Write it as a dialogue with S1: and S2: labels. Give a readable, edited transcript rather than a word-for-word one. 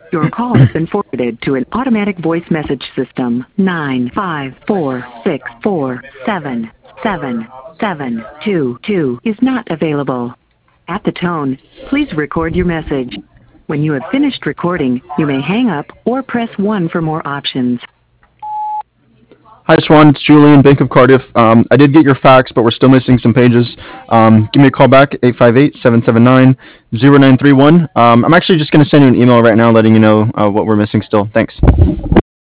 S1: Your call has been forwarded to an automatic voice message system. 954677722 is not available. At the tone, please record your message. When you have finished recording, you may hang up or press 1 for more options.
S2: Hi, Swan. It's Julian, Bank of Cardiff. I did get your fax, but we're still missing some pages. Give me a call back, 858-779-0931. I'm actually just going to send you an email right now letting you know what we're missing still. Thanks.